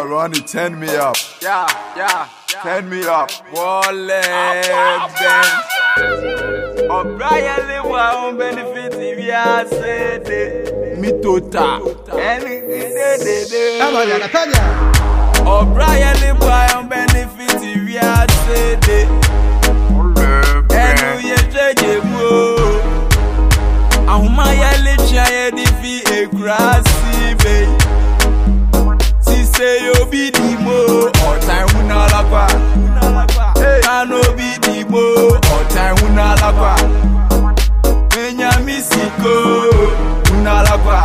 Ronnie, turn me up. Yeah. Turn me up. Wallet O'Brien Lewa on benefit if ya said it. Me tota. Anything Natanya. O'Brien Lewa on benefit if ya said it. And you judge mo. Ahuma ya lecha edifi e grassy bay. Si say you be the mo. All time unalakwa. Can be the mo. All time unalakwa. Menya misiko unalakwa.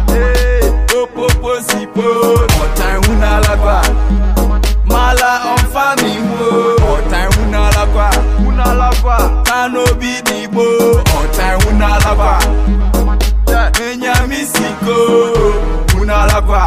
Popo sipo. All time unalakwa. Mala on family mo. All time unalakwa. Can be the mo. All time unalakwa. Menya misiko unalakwa.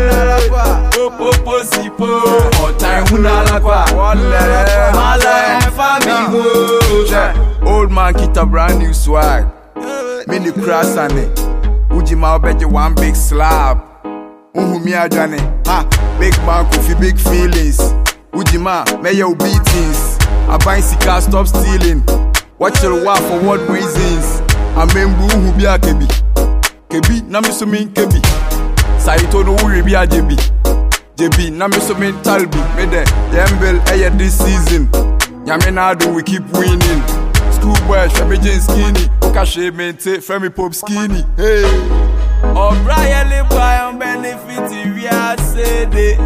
Popo sipo. All time unalakwa. Mala on family. Old man get a brand new swag. Mini cross on it. Ujima bet you one big slab. Mi ajane. Big man coffee, big feelings. Ujima, may your beatings. I buy sika, stop stealing. Watch your wife for what reasons? I membu who be a kebi. Kebi, namisomin kebi. Saito no uri be a jebi. JB, namisomin talbi. Mede, yembel aya this season. Yamenado, we keep winning. Schoolboy, shabby skinny. Okashe mente, Femi Pop skinny. Hey. O'Brien Lewa on benefit if ya said it.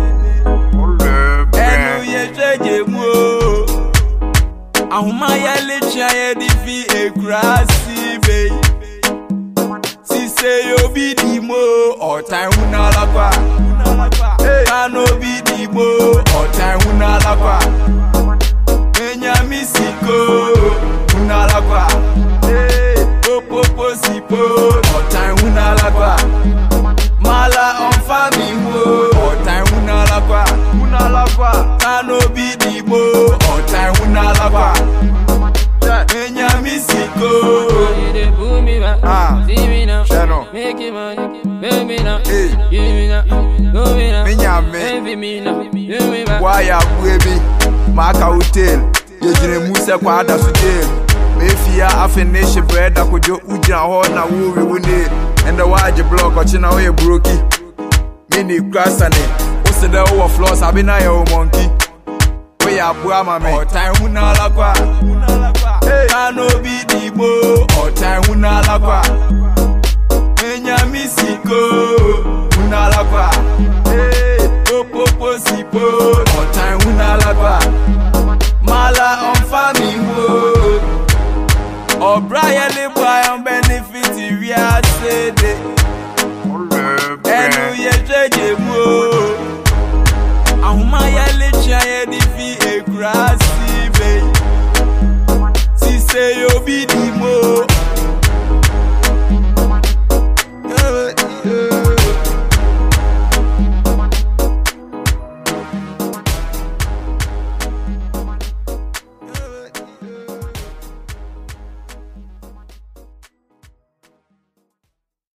And you judge mo. Ahuma ya lecha edifi e grassy bay. Si say you be the mo. All time unalakwa. Can be the mo. All time unalakwa. Menya misiko unalakwa. Popo sipo. All time unalakwa. Mala on family mo. All time unalakwa. Can be the mo. All time unalakwa. Menya misiko. Channel. Make it money, pay me now. Hey. Give me now, go me now. Minyame. Me now, give me back. Why ya baby? Maka hotel. Yejine musa kwa ada sudel. Mefia afinish bread akojo ujina ho na wuri wune. Enda waje block ochina ho ye broki. Mini krasane. Osede over floors abina ya monkey. We ya bua mame. All time unalakwa. Can be the mo. All time unalakwa. Menya misiko unalakwa. Popo sipo. All time unalakwa. Mala on family mo. O'Brien Lewa on benefit if ya said it. And you judge mo. Ahuma ya lecha edifi e grassy bay. Si say you be the